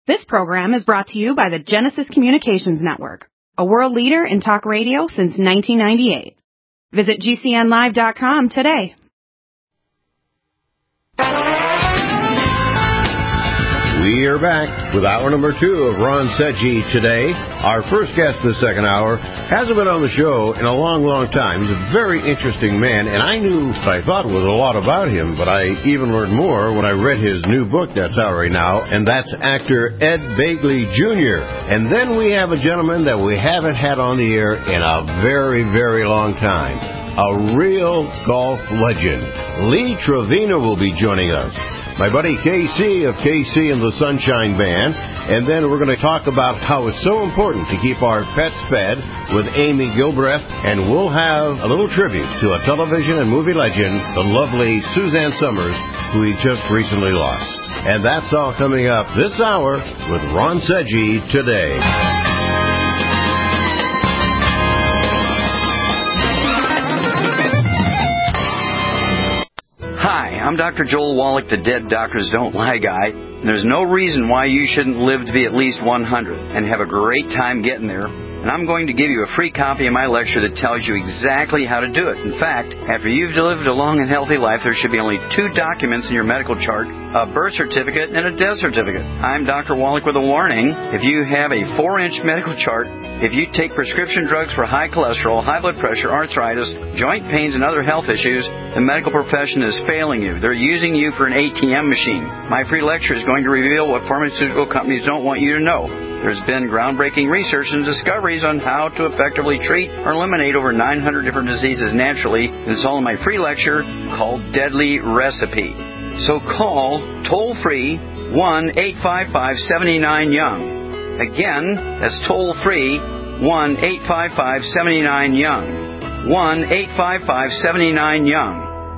This program is brought to you by the Genesis Communications Network, a world leader in talk radio since 1998. Visit GCNlive.com today. We are back with hour number 2 of Ron Seggi today. Our first guest this second hour hasn't been on the show in a long, long time. He's a very interesting man, and I knew what I thought was a lot about him, but I even learned more when I read his new book that's out right now, and that's actor Ed Begley Jr. And then we have a gentleman that we haven't had on the air in a very, very long time. A real golf legend. Lee Trevino will be joining us. My buddy KC of KC and the Sunshine Band. And then we're going to talk about how it's so important to keep our pets fed with Amy Gilbreth. And we'll have a little tribute to a television and movie legend, the lovely Suzanne Summers, who we just recently lost. And that's all coming up this hour with Ron Seggi today. Hi, I'm Dr. Joel Wallach, the Dead Doctors Don't Lie guy. And there's no reason why you shouldn't live to be at least 100 and have a great time getting there. And I'm going to give you a free copy of my lecture that tells you exactly how to do it. In fact, after you've lived a long and healthy life, there should be only 2 documents in your medical chart, a birth certificate and a death certificate. I'm Dr. Wallach with a warning. If you have a 4-inch medical chart, if you take prescription drugs for high cholesterol, high blood pressure, arthritis, joint pains, and other health issues, the medical profession is failing you. They're using you for an ATM machine. My free lecture is going to reveal what pharmaceutical companies don't want you to know. There's been groundbreaking research and discoveries on how to effectively treat or eliminate over 900 different diseases naturally. It's all in my free lecture called Deadly Recipe. So call toll-free 1-855-79-YOUNG. Again, that's toll-free 1-855-79-YOUNG. 1-855-79-YOUNG.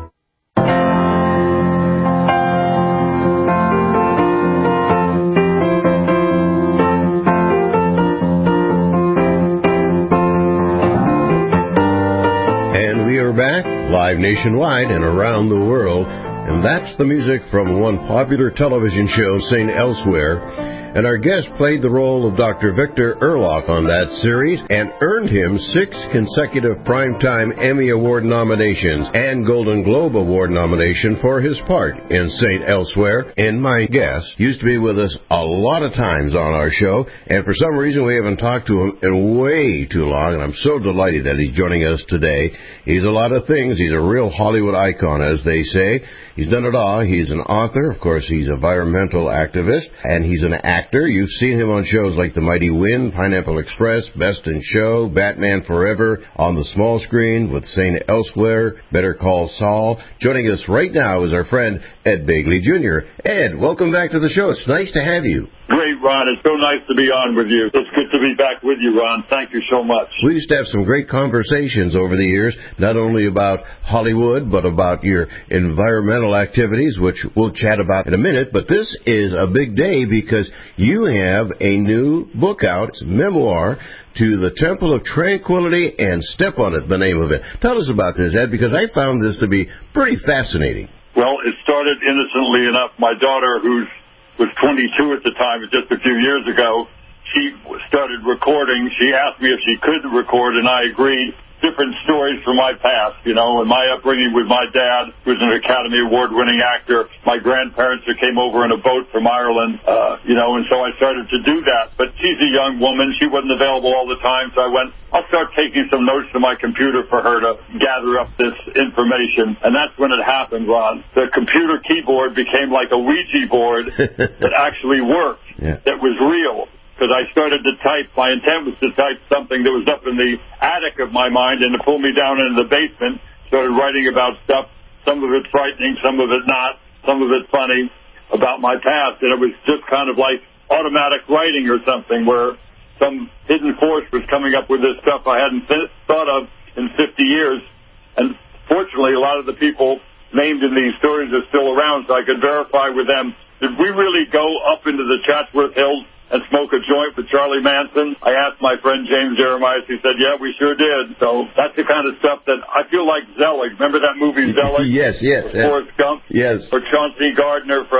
Back live nationwide and around the world, and that's the music from one popular television show, St. Elsewhere. And our guest played the role of Dr. Victor Erlock on that series and earned him 6 consecutive Primetime Emmy Award nominations and Golden Globe Award nomination for his part in St. Elsewhere. And my guest used to be with us a lot of times on our show, and for some reason we haven't talked to him in way too long, and I'm so delighted that he's joining us today. He's a lot of things. He's a real Hollywood icon, as they say. He's done it all. He's an author. Of course, he's an environmental activist, and he's an actor. You've seen him on shows like The Mighty Wind, Pineapple Express, Best in Show, Batman Forever, on the small screen with St. Elsewhere, Better Call Saul. Joining us right now is our friend Ed Begley Jr. Ed, welcome back to the show. It's nice to have you. Great, Ron. It's so nice to be on with you. It's good to be back with you, Ron. Thank you so much. We used to have some great conversations over the years, not only about Hollywood, but about your environmental activities, which we'll chat about in a minute. But this is a big day because you have a new book out, it's a memoir, To the Temple of Tranquility and Step on It, the name of it. Tell us about this, Ed, because I found this to be pretty fascinating. Well, it started innocently enough. My daughter, who was 22 at the time, just a few years ago, she started recording. She asked me if she could record, and I agreed. Different stories from my past, and my upbringing with my dad, who was an Academy Award-winning actor, my grandparents who came over in a boat from Ireland, and so I started to do that. But she's a young woman. She wasn't available all the time, so I went, I'll start taking some notes to my computer for her to gather up this information. And that's when it happened, Ron. The computer keyboard became like a Ouija board that actually worked, that was real. Because I started to type, my intent was to type something that was up in the attic of my mind and to pull me down into the basement. Started writing about stuff, some of it frightening, some of it not, some of it funny, about my past. And it was just kind of like automatic writing or something where some hidden force was coming up with this stuff I hadn't thought of in 50 years. And fortunately, a lot of the people named in these stories are still around, so I could verify with them, did we really go up into the Chatsworth Hills and smoke a joint with Charlie Manson? I asked my friend James Jeremiah. He said, yeah, we sure did. So that's the kind of stuff that I feel like Zelig. Remember that movie Zelig? Yes. Forrest Gump? Yes. Or Chauncey Gardner from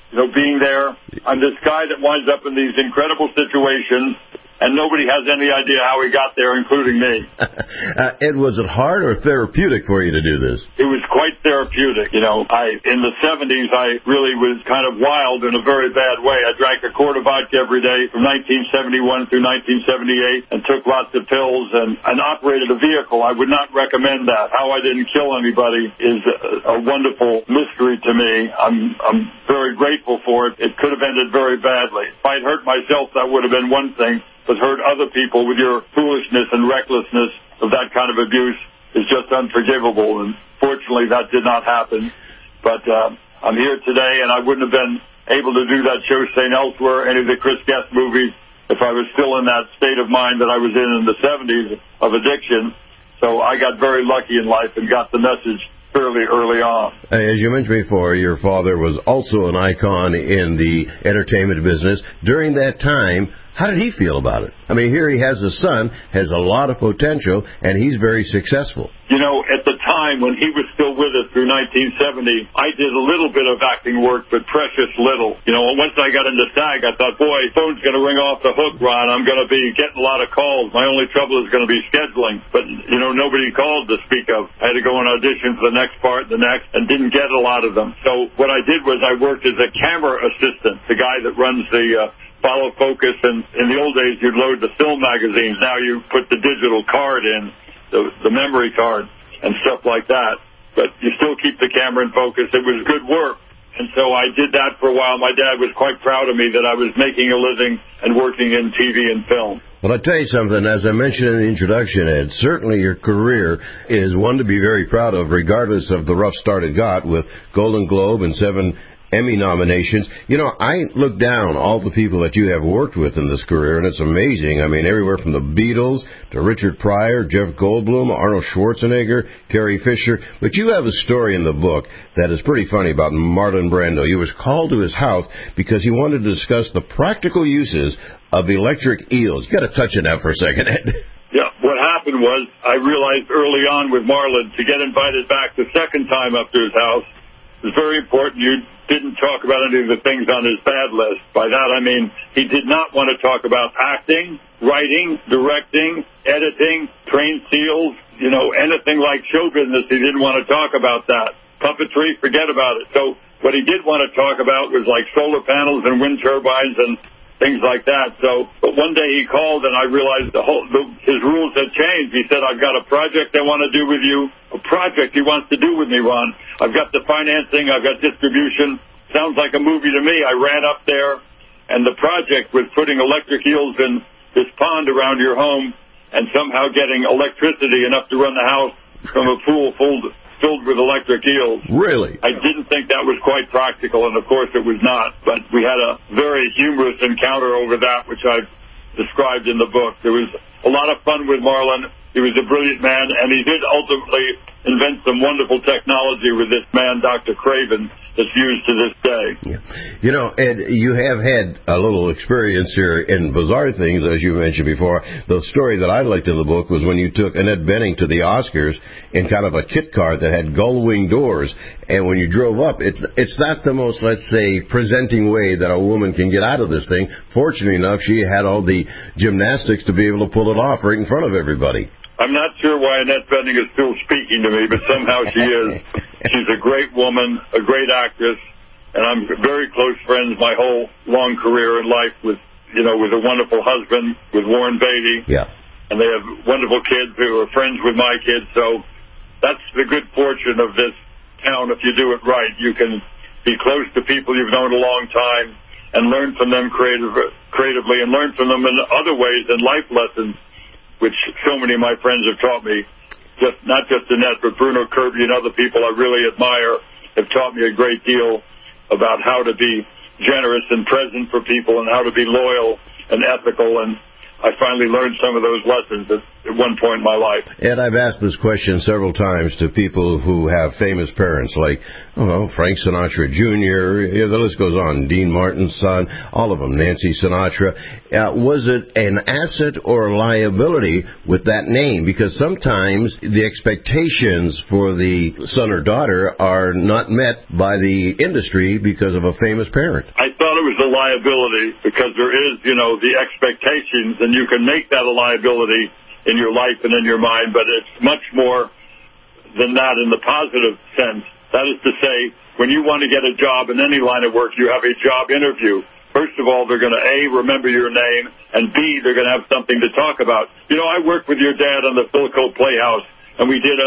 being there. I'm this guy that winds up in these incredible situations, and nobody has any idea how he got there, including me. And was it hard or therapeutic for you to do this? It was quite therapeutic. In the 70s, I really was kind of wild in a very bad way. I drank a quart of vodka every day from 1971 through 1978 and took lots of pills and operated a vehicle. I would not recommend that. How I didn't kill anybody is a wonderful mystery to me. I'm very grateful for it. It could have ended very badly. If I'd hurt myself, that would have been one thing. But hurt other people with your foolishness and recklessness of that kind of abuse is just unforgivable. And fortunately, that did not happen. But I'm here today, and I wouldn't have been able to do that show, St. Elsewhere, any of the Chris Guest movies, if I was still in that state of mind that I was in the 70s of addiction. So I got very lucky in life and got the message fairly early on. As you mentioned before, your father was also an icon in the entertainment business. During that time, how did he feel about it? I mean, here he has a son, has a lot of potential, and he's very successful. At the time when he was still with us through 1970, I did a little bit of acting work, but precious little. Once I got into SAG, I thought, boy, phone's going to ring off the hook, Ron. I'm going to be getting a lot of calls. My only trouble is going to be scheduling. But, nobody called to speak of. I had to go and audition for the next part, the next, and didn't get a lot of them. So what I did was I worked as a camera assistant, the guy that runs the follow focus. And in the old days, you'd load the film magazines. Now you put the digital card in, the memory card, and stuff like that. But you still keep the camera in focus. It was good work. And so I did that for a while. My dad was quite proud of me that I was making a living and working in TV and film. Well, I'll tell you something. As I mentioned in the introduction, Ed, certainly your career is one to be very proud of, regardless of the rough start it got with Golden Globe and 7 Emmy nominations. I look down all the people that you have worked with in this career, and it's amazing. I mean, everywhere from the Beatles to Richard Pryor, Jeff Goldblum, Arnold Schwarzenegger, Carrie Fisher. But you have a story in the book that is pretty funny about Marlon Brando. You was called to his house because he wanted to discuss the practical uses of electric eels. You got to touch on that for a second, Ed. Yeah, what happened was I realized early on with Marlon to get invited back the second time up to his house, it was very important you didn't talk about any of the things on his bad list. By that I mean he did not want to talk about acting, writing, directing, editing, trained seals, anything like show business. He didn't want to talk about that. Puppetry, forget about it. So what he did want to talk about was like solar panels and wind turbines and things like that. But one day he called and I realized his rules had changed. He said, I've got a project I want to do with you. A project he wants to do with me, Ron. I've got the financing. I've got distribution. Sounds like a movie to me. I ran up there, and the project was putting electric eels in this pond around your home and somehow getting electricity enough to run the house from a pool filled with electric eels. Really? I didn't think that was quite practical, and of course it was not. But we had a very humorous encounter over that, which I've described in the book. There was a lot of fun with Marlon. He was a brilliant man, and he did ultimately invent some wonderful technology with this man, Dr. Craven, that's used to this day. Yeah. Ed, you have had a little experience here in bizarre things, as you mentioned before. The story that I liked in the book was when you took Annette Bening to the Oscars in kind of a kit car that had gull-wing doors, and when you drove up, it's not the most, let's say, presenting way that a woman can get out of this thing. Fortunately enough, she had all the gymnastics to be able to pull it off right in front of everybody. I'm not sure why Annette Bening is still speaking to me, but somehow she is. She's a great woman, a great actress, and I'm very close friends my whole long career in life with a wonderful husband, with Warren Beatty. Yeah. And they have wonderful kids who are friends with my kids. So that's the good fortune of this town. If you do it right, you can be close to people you've known a long time and learn from them creatively and learn from them in other ways and life lessons, which so many of my friends have taught me, not just Annette, but Bruno Kirby and other people I really admire have taught me a great deal about how to be generous and present for people and how to be loyal and ethical. And I finally learned some of those lessons at one point in my life. Ed, I've asked this question several times to people who have famous parents, like, Frank Sinatra Jr., the list goes on, Dean Martin's son, all of them, Nancy Sinatra. Was it an asset or a liability with that name? Because sometimes the expectations for the son or daughter are not met by the industry because of a famous parent. I thought it was a liability because there is, the expectations, and you can make that a liability in your life and in your mind, but it's much more than that in the positive sense. That is to say, when you want to get a job in any line of work, you have a job interview. First of all, they're going to, A, remember your name, and B, they're going to have something to talk about. I worked with your dad on the Philco Playhouse, and we did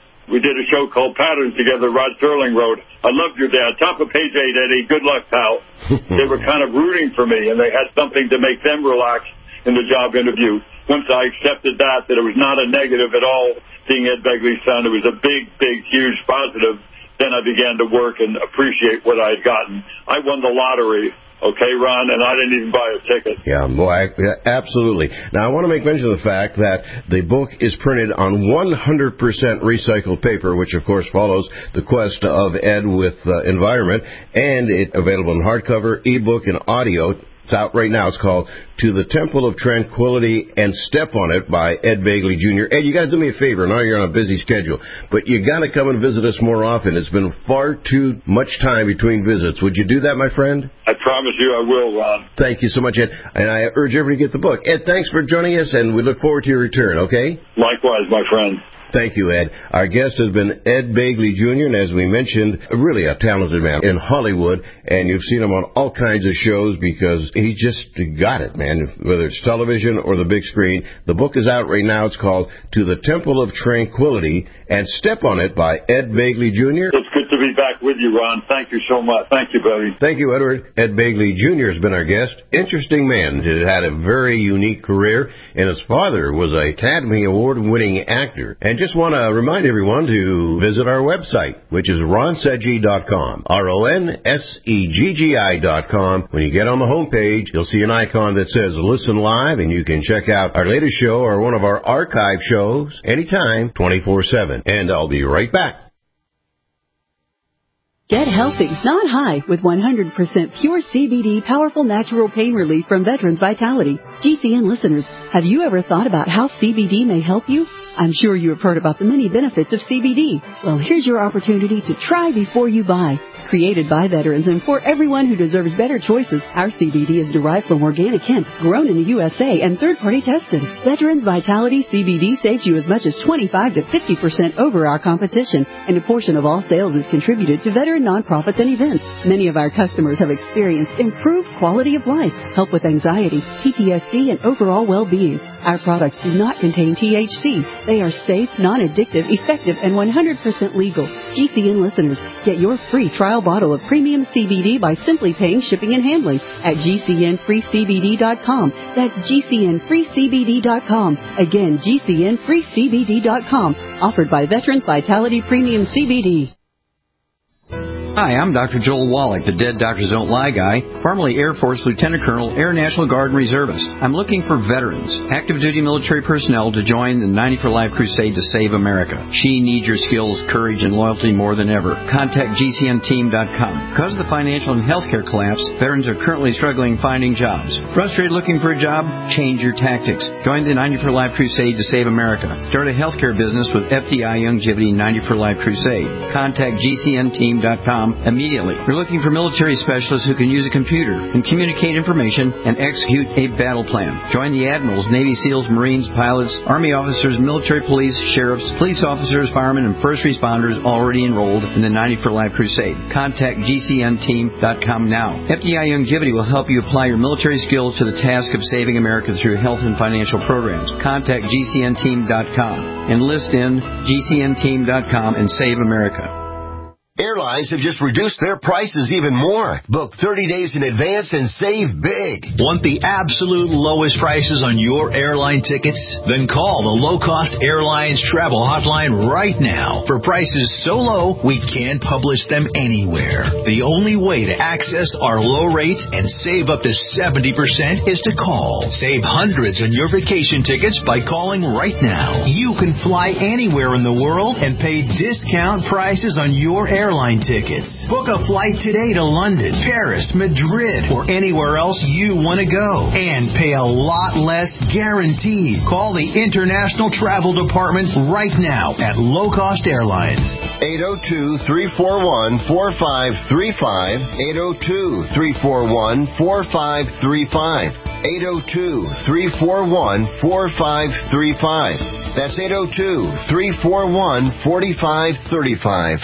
a show called Patterns together, Rod Sterling wrote. I loved your dad. Top of page 8, Eddie. Good luck, pal. They were kind of rooting for me, and they had something to make them relax in the job interview. Once I accepted that it was not a negative at all, being Ed Begley's son, it was a big, big, huge positive. Then I began to work and appreciate what I had gotten. I won the lottery. Okay, Ron, and I didn't even buy a ticket. Yeah, boy, absolutely. Now, I want to make mention of the fact that the book is printed on 100% recycled paper, which, of course, follows the quest of Ed with environment, and it's available in hardcover, ebook, and audio. It's out right now. It's called To the Temple of Tranquility and Step on It by Ed Begley Jr. Ed, you got to do me a favor. I know you're on a busy schedule, but you got to come and visit us more often. It's been far too much time between visits. Would you do that, my friend? I promise you I will, Ron. Thank you so much, Ed. And I urge everybody to get the book. Ed, thanks for joining us, and we look forward to your return, okay? Likewise, my friend. Thank you, Ed. Our guest has been Ed Begley Jr., and as we mentioned, really a talented man in Hollywood, and you've seen him on all kinds of shows because he just got it, man, whether it's television or the big screen. The book is out right now. It's called To the Temple of Tranquility and Step on It by Ed Begley Jr. It's good to be back with you, Ron. Thank you so much. Thank you, buddy. Thank you, Edward. Ed Begley Jr. has been our guest. Interesting man. He had a very unique career, and his father was a Academy Award-winning actor. And just want to remind everyone to visit our website, which is ronseggii.com, RONSEGGI.com. When you get on the homepage, you'll see an icon that says Listen Live, and you can check out our latest show or one of our archive shows anytime, 24/7. And I'll be right back. Get healthy, not high, with 100% pure CBD powerful natural pain relief from Veterans Vitality. GCN listeners, have you ever thought about how CBD may help you? I'm sure you have heard about the many benefits of CBD. Well, here's your opportunity to try before you buy. Created by veterans and for everyone who deserves better choices, our CBD is derived from organic hemp, grown in the USA, and third-party tested. Veterans Vitality CBD saves you as much as 25 to 50% over our competition, and a portion of all sales is contributed to veteran nonprofits and events. Many of our customers have experienced improved quality of life, help with anxiety, PTSD, and overall well-being. Our products do not contain THC. They are safe, non-addictive, effective, and 100% legal. GCN listeners, get your free trial bottle of premium CBD by simply paying shipping and handling at GCNFreeCBD.com. That's GCNFreeCBD.com. Again, GCNFreeCBD.com. Offered by Veterans Vitality Premium CBD. Hi, I'm Dr. Joel Wallach, the Dead Doctors Don't Lie guy, formerly Air Force Lieutenant Colonel, Air National Guard and Reservist. I'm looking for veterans, active duty military personnel to join the 90 for Life crusade to save America. She needs your skills, courage, and loyalty more than ever. Contact GCNteam.com. Because of the financial and healthcare collapse, veterans are currently struggling finding jobs. Frustrated looking for a job? Change your tactics. Join the 90 for Life crusade to save America. Start a healthcare business with FDI Youngevity 90 for Life crusade. Contact GCNteam.com immediately. We're looking for military specialists who can use a computer and communicate information and execute a battle plan. Join the admirals, Navy SEALs, Marines, pilots, Army officers, military police, sheriffs, police officers, firemen, and first responders already enrolled in the 90 for Life crusade. Contact GCNteam.com now. FDI Youngevity will help you apply your military skills to the task of saving America through health and financial programs. Contact GCNteam.com. Enlist in GCNteam.com and save America. Airlines have just reduced their prices even more. Book 30 days in advance and save big. Want the absolute lowest prices on your airline tickets? Then call the Low Cost Airlines Travel Hotline right now. For prices so low, we can't publish them anywhere. The only way to access our low rates and save up to 70% is to call. Save hundreds on your vacation tickets by calling right now. You can fly anywhere in the world and pay discount prices on your airline airline tickets. Book a flight today to London, Paris, Madrid, or anywhere else you want to go. And pay a lot less guaranteed. Call the International Travel Department right now at Low Cost Airlines. 802-341-4535. 802-341-4535. 802-341-4535. That's 802-341-4535.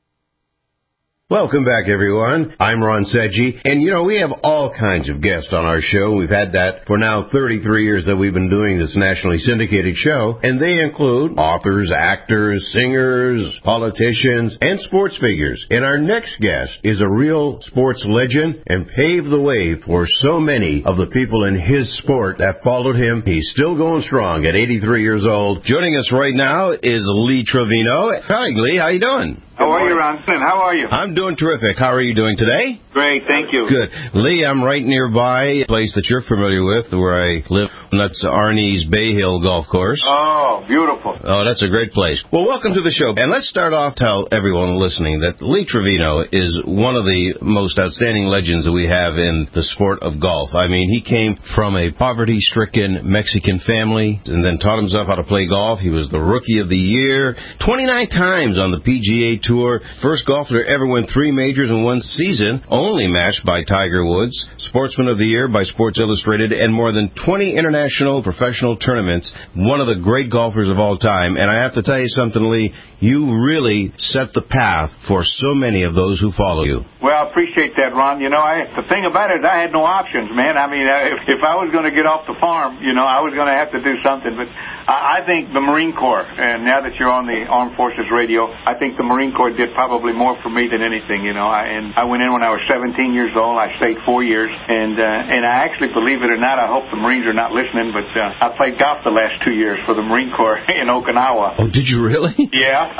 Welcome back, everyone. I'm Ron Sedgey, and we have all kinds of guests on our show. We've had that for now 33 years that we've been doing this nationally syndicated show, and they include authors, actors, singers, politicians, and sports figures. And our next guest is a real sports legend and paved the way for so many of the people in his sport that followed him. He's still going strong at 83 years old. Joining us right now is Lee Trevino. Hi, Lee. How you doing? How are you, Ron? How are you? I'm doing terrific. How are you doing today? Great, thank you. Good. Lee, I'm right nearby a place that you're familiar with where I live. That's Arnie's Bay Hill Golf Course. Oh, beautiful. Oh, that's a great place. Well, welcome to the show. And let's start off, tell everyone listening that Lee Trevino is one of the most outstanding legends that we have in the sport of golf. I mean, he came from a poverty-stricken Mexican family and then taught himself how to play golf. He was the Rookie of the Year 29 times on the PGA Tour. First golfer to ever win 3 majors in one season, only matched by Tiger Woods. Sportsman of the Year by Sports Illustrated, and more than 20 international professional tournaments. One of the great golfers of all time. And I have to tell you something, Lee, you really set the path for so many of those who follow you. Well, I appreciate that, Ron. The thing about it is I had no options, man. I mean, if I was going to get off the farm, I was going to have to do something. But I think the Marine Corps, and now that you're on the Armed Forces radio, I think the Marine Corps did probably more for me than anything, And I went in when I was 17 years old. I stayed 4 years. And I actually, believe it or not, I hope the Marines are not listening, but I played golf the last 2 years for the Marine Corps in Okinawa. Oh, did you really? Yeah.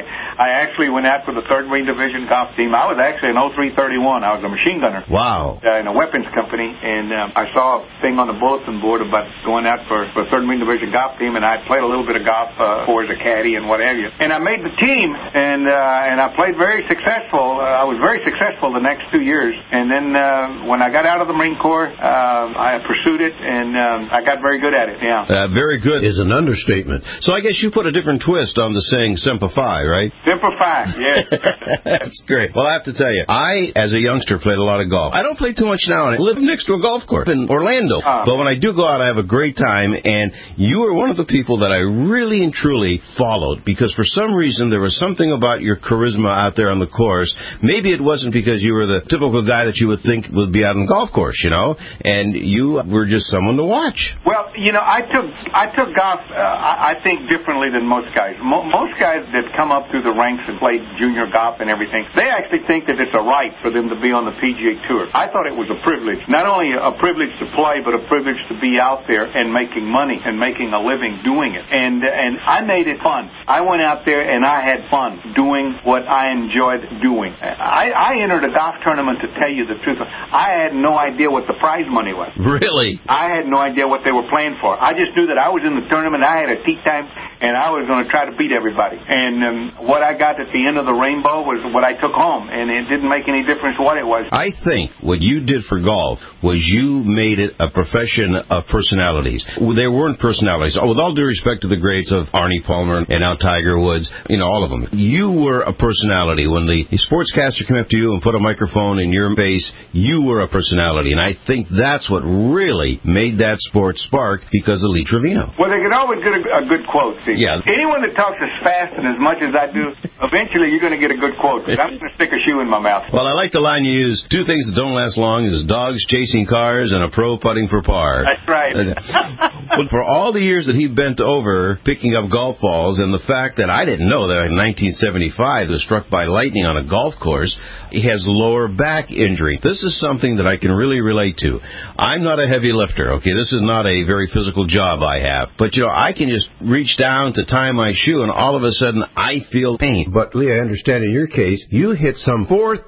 I actually went out for the 3rd Marine Division golf team. I was actually an 0331. I was a machine gunner. Wow. In a weapons company, and I saw a thing on the bulletin board about going out for the 3rd Marine Division golf team, and I played a little bit of golf for as a caddy and what have you. And I made the team, and I played very successful. I was very successful the next 2 years. And then when I got out of the Marine Corps, I pursued it, and I got very good at it, yeah. Very good is an understatement. So I guess you put a different twist on the saying Semper Fi, right? Semper Fi, yes. That's great. Well, I have to tell you, I, as a youngster, played a lot of golf. I don't play too much now, and I live next to a golf course in Orlando. But when I do go out, I have a great time, and you are one of the people that I really and truly followed, because for some reason there was something about your charisma out there on the course. Maybe it wasn't because you were the typical guy that you would think would be out on the golf course, and you were just someone to watch. Well, I took golf, I think, differently than most guys. Most guys that come up through the ranks and play junior golf and everything, they actually think that it's a right for them to be on the PGA Tour. I thought it was a privilege. Not only a privilege to play, but a privilege to be out there and making money and making a living doing it. And I made it fun. I went out there and I had fun doing what I enjoyed doing. I entered a golf tournament, to tell you the truth. I had no idea what the prize money was. Really? I had no idea what they were playing for. I just knew that I was in the tournament, I had a tee time, and I was going to try to beat everybody. And what I got at the end of the rainbow was what I took home, and it didn't make any difference what it was. I think what you did for golf was you made it a profession of personalities. There weren't personalities. With all due respect to the greats of Arnie Palmer and now Tiger Woods, all of them, you were a personality. When the sportscaster came up to you and put a microphone in your face, you were a personality. And I think that's what really made that sport spark, because of Lee Trevino. Well, they can always get a good quote. See? Yeah. Anyone that talks as fast and as much as I do, eventually you're going to get a good quote. I'm going to stick a shoe in my mouth. Well, I like the line you use. 2 things that don't last long is dogs chasing cars and a pro putting for par. That's right. Well, for all the years that he bent over picking up golf balls, and the fact that I didn't know that in 1975 he was struck by lightning on a golf course, he has lower back injury. This is something that I can really relate to. I'm not a heavy lifter, okay? This is not a very physical job I have. But, I can just reach down to tie my shoe, and all of a sudden, I feel pain. But, Lee, I understand in your case, you hit some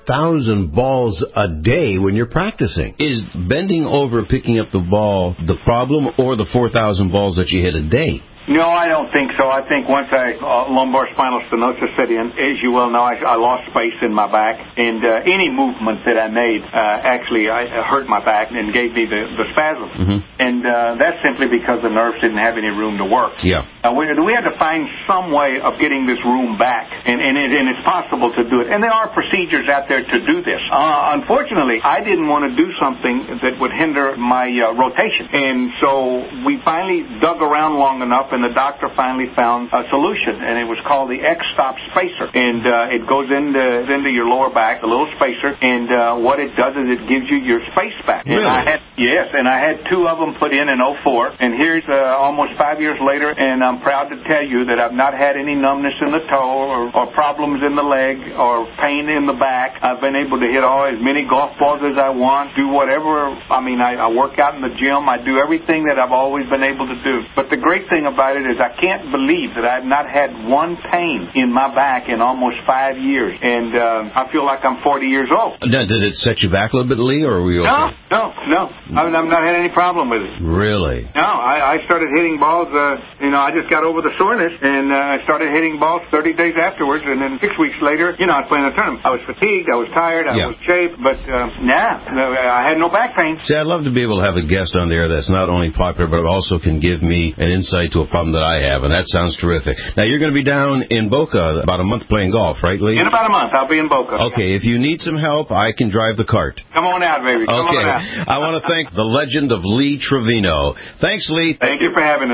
4,000 balls a day when you're practicing. Is bending over picking up the ball the problem, or the 4,000 balls that you hit a day? No, I don't think so. I think once lumbar spinal stenosis set in, as you well know, I lost space in my back, and any movement that I made actually hurt my back and gave me the spasm. Mm-hmm. And that's simply because the nerves didn't have any room to work. Yeah. We had to find some way of getting this room back, and it's possible to do it. And there are procedures out there to do this. Unfortunately, I didn't want to do something that would hinder my rotation. And so we finally dug around long enough, and the doctor finally found a solution, and it was called the X-Stop Spacer. And it goes into your lower back, a little spacer, and what it does is it gives you your space back. Really? And I had two of them put in 2004, and here's almost 5 years later, and I'm proud to tell you that I've not had any numbness in the toe or problems in the leg or pain in the back. I've been able to hit as many golf balls as I want, do whatever. I work out in the gym. I do everything that I've always been able to do. But the great thing about it is I can't believe that I've not had one pain in my back in almost 5 years, and I feel like I'm 40 years old. Now, did it set you back a little bit, Lee, or were you okay? No. I've not had any problem with it. Really? No, I started hitting balls, I just got over the soreness, and I started hitting balls 30 days afterwards, and then 6 weeks later, I was playing a tournament. I was fatigued, I was tired, I was chafed, but I had no back pain. See, I'd love to be able to have a guest on there that's not only popular, but also can give me an insight to a problem that I have, and that sounds terrific. Now, you're going to be down in Boca about a month playing golf, right, Lee? In about a month, I'll be in Boca. Okay, if you need some help, I can drive the cart. Come on out, baby. Come on out. I want to thank the legend of Lee Trevino. Thanks, Lee. Thank you for having us.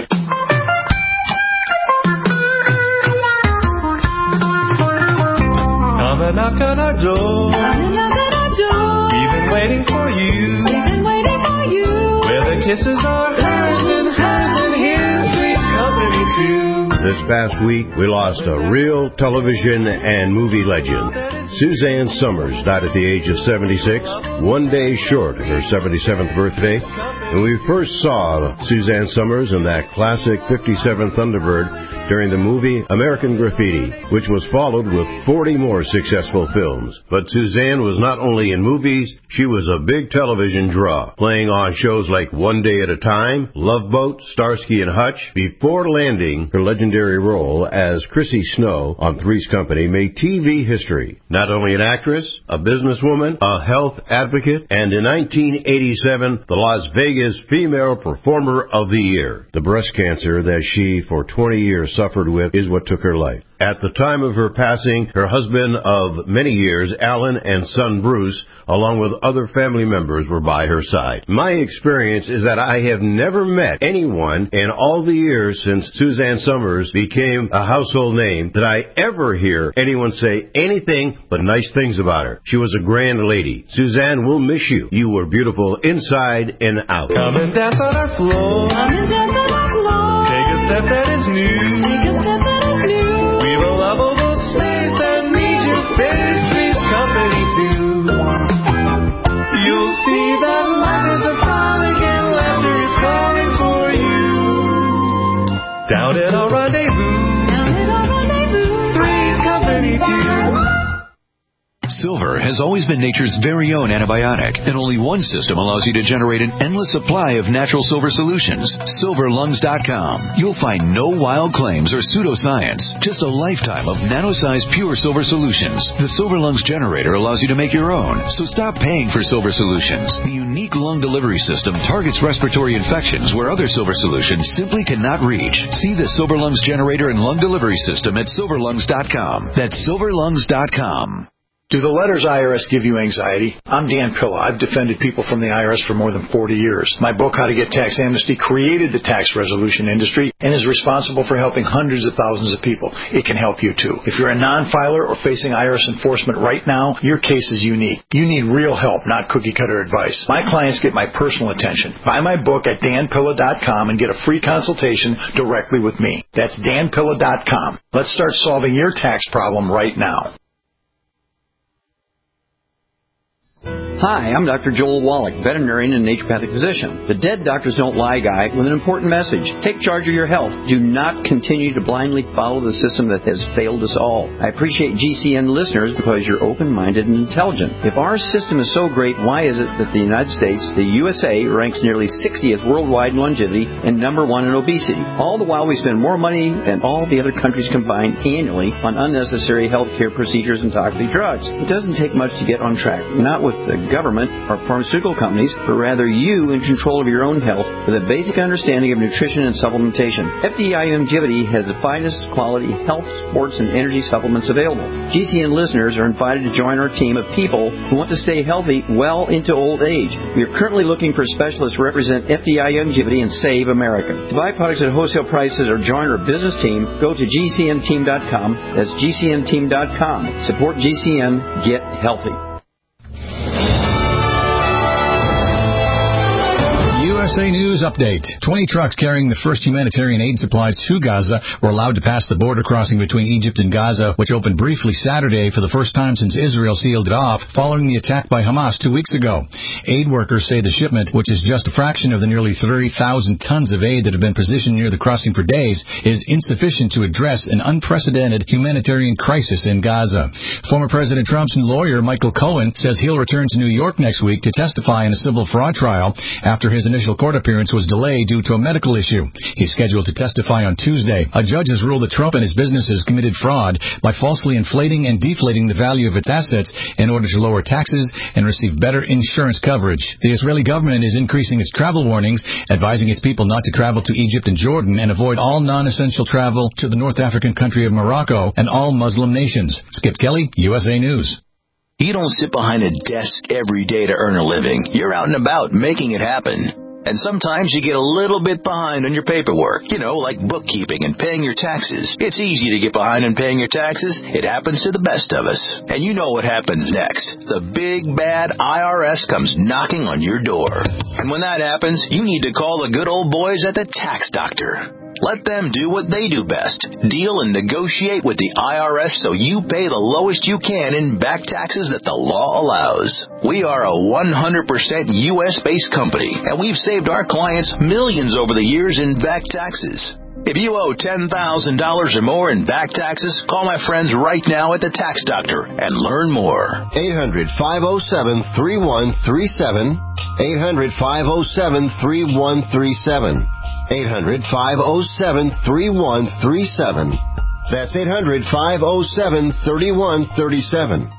Come and knock on our door. We've been waiting for you. Where the kisses are hers and his, please company too. This past week, we lost a real television and movie legend. Suzanne Somers died at the age of 76, one day short of her 77th birthday. And we first saw Suzanne Somers in that classic 57 Thunderbird during the movie American Graffiti, which was followed with 40 more successful films. But Suzanne was not only in movies, she was a big television draw, playing on shows like One Day at a Time, Love Boat, Starsky and Hutch. Before landing her legendary role as Chrissy Snow on Three's Company made TV history. Not only an actress, a businesswoman, a health advocate, and in 1987, the Las Vegas Female Performer of the Year. The breast cancer that she, for 20 years, suffered with is what took her life. At the time of her passing, her husband of many years, Alan, and son Bruce, along with other family members, were by her side. My experience is that I have never met anyone in all the years since Suzanne Somers became a household name that I ever hear anyone say anything but nice things about her. She was a grand lady. Suzanne, we'll miss you. You were beautiful inside and out. Come and dance on our floor. Take a step that is new. We will love all those space and need your pastries company too. You'll see that life is a frolic and laughter is calling for you. Down at our rendezvous. Three's Company too. Silver has always been nature's very own antibiotic, and only one system allows you to generate an endless supply of natural silver solutions. SilverLungs.com. You'll find no wild claims or pseudoscience, just a lifetime of nano-sized pure silver solutions. The Silver Lungs generator allows you to make your own, so stop paying for silver solutions. The unique lung delivery system targets respiratory infections where other silver solutions simply cannot reach. See the Silver Lungs generator and lung delivery system at SilverLungs.com. That's SilverLungs.com. Do the letters IRS give you anxiety? I'm Dan Pilla. I've defended people from the IRS for more than 40 years. My book, How to Get Tax Amnesty, created the tax resolution industry and is responsible for helping hundreds of thousands of people. It can help you, too. If you're a non-filer or facing IRS enforcement right now, your case is unique. You need real help, not cookie-cutter advice. My clients get my personal attention. Buy my book at danpilla.com and get a free consultation directly with me. That's danpilla.com. Let's start solving your tax problem right now. Hi, I'm Dr. Joel Wallach, veterinarian and naturopathic physician. The Dead Doctors Don't Lie guy with an important message. Take charge of your health. Do not continue to blindly follow the system that has failed us all. I appreciate GCN listeners because you're open-minded and intelligent. If our system is so great, why is it that the United States, the USA, ranks nearly 60th worldwide in longevity and number 1 in obesity? All the while we spend more money than all the other countries combined annually on unnecessary health care procedures and toxic drugs. It doesn't take much to get on track. Not with the government or pharmaceutical companies, but rather you in control of your own health with a basic understanding of nutrition and supplementation. FDI Longevity has the finest quality health, sports, and energy supplements available. GCN listeners are invited to join our team of people who want to stay healthy well into old age. We are currently looking for specialists to represent FDI Longevity and Save America. To buy products at wholesale prices or join our business team, go to GCNteam.com. That's GCNteam.com. Support GCN. Get healthy. USA News Update. 20 trucks carrying the first humanitarian aid supplies to Gaza were allowed to pass the border crossing between Egypt and Gaza, which opened briefly Saturday for the first time since Israel sealed it off following the attack by Hamas 2 weeks ago. Aid workers say the shipment, which is just a fraction of the nearly 30,000 tons of aid that have been positioned near the crossing for days, is insufficient to address an unprecedented humanitarian crisis in Gaza. Former President Trump's lawyer, Michael Cohen, says he'll return to New York next week to testify in a civil fraud trial after his initial court appearance was delayed due to a medical issue. He's scheduled to testify on Tuesday. A judge has ruled that Trump and his businesses committed fraud by falsely inflating and deflating the value of its assets in order to lower taxes and receive better insurance coverage. The Israeli government is increasing its travel warnings, advising its people not to travel to Egypt and Jordan and avoid all non-essential travel to the North African country of Morocco and all Muslim nations. Skip Kelly, USA News. You don't sit behind a desk every day to earn a living. You're out and about making it happen. And sometimes you get a little bit behind on your paperwork, like bookkeeping and paying your taxes. It's easy to get behind on paying your taxes. It happens to the best of us. And you know what happens next. The big, bad IRS comes knocking on your door. And when that happens, you need to call the good old boys at the Tax Doctor. Let them do what they do best. Deal and negotiate with the IRS so you pay the lowest you can in back taxes that the law allows. We are a 100% U.S.-based company, and we've saved our clients millions over the years in back taxes. If you owe $10,000 or more in back taxes, call my friends right now at the Tax Doctor and learn more. 800-507-3137. 800-507-3137. 800-507-3137. That's 800-507-3137.